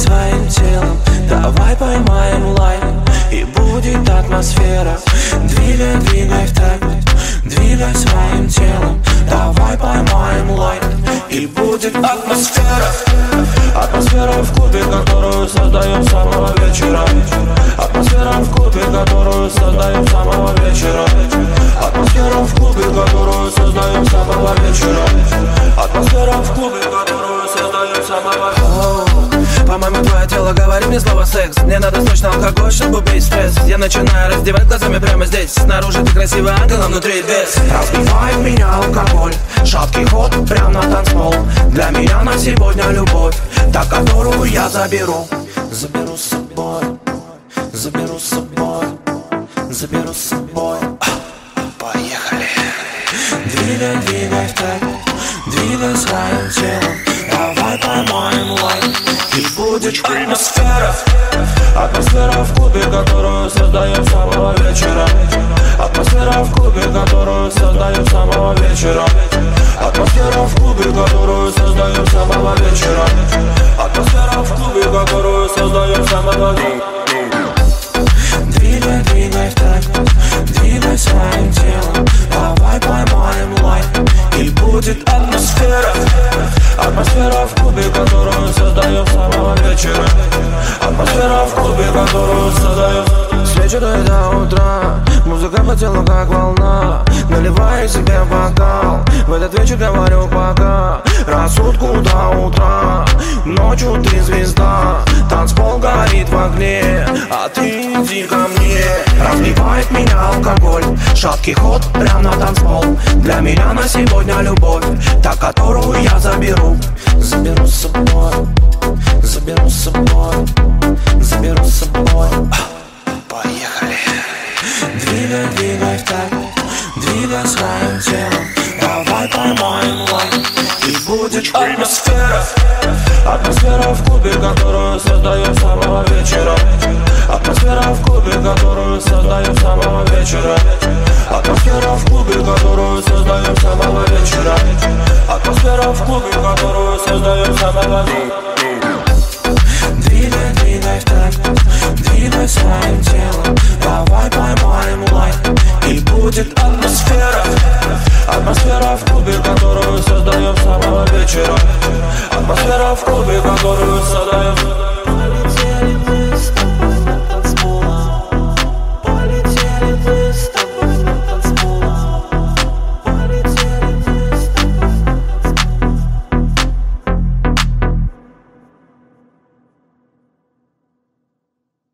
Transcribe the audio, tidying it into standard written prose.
своим телом, давай поймаем лайк, и будет атмосфера. Двигай, двигай в такт, двигай своим телом, давай поймаем лайк, и будет атмосфера. Атмосфера в клубе, которую создаем с самого вечера. Атмосфера в клубе, которую создаем с самого вечера. Атмосфера в клубе, которую создаем с самого вечера. Атмосфера в клубе, которую создаем с самого вечера. По-моему, твое тело говорит мне слово секс. Мне надо срочно алкоголь, чтобы убить стресс. Я начинаю раздевать глазами прямо здесь. Снаружи ты красивый ангел, а внутри бес. Разбивает меня алкоголь, шаткий ход прям на танцпол. Для меня на сегодня любовь, та, которую я заберу. Заберу с собой, заберу с собой, заберу с собой. Поехали. Двигай, двигай в такт, двигай своим телом, давай поймаем лайк, и будет атмосфера. Атмосфера в клубе, которую создаем с самого вечера. Атмосфера в клубе, которую создаем с самого вечера. Атмосфера в клубе, которую создаем с самого вечера. Атмосфера в клубе, которую создаем с самого вечера. Двигай, двигай в такт, двигай своим телом, давай поймаем лайк, и будет атмосфера. Атмосфера в клубе, которую создаем с самого вечера. Атмосфера в клубе, которую создаем. С вечера до утра музыка по телу как волна. Наливаю себе бокал, в этот вечер говорю пока. Рассудку до утра, ночью ты звезда. Танцпол горит в огне, а ты иди ко мне. Разбивает меня алкоголь, шаткий ход прям на танцпол. Для меня на сегодня любовь, та, которую я заберу. Заберу с собой, заберу с собой, заберу с собой. Поехали. Двигай, двигай в такт, двигай своим телом, давай поймаем лайк, и будет атмосфера. Атмосфера в клубе, которую создаем с самого вечера. Атмосфера в клубе, которую создаем с самого вечера. Атмосфера в клубе, которую создаем с самого вечера. Атмосфера в клубе, которую создаем с самого вечера. Двигай, двигай в такт, двигай своим телом, давай поймаем лайк, и будет атмосфера. Атмосфера в клубе, которую создаем с самого вечера. Атмосфера в клубе, которую создаем.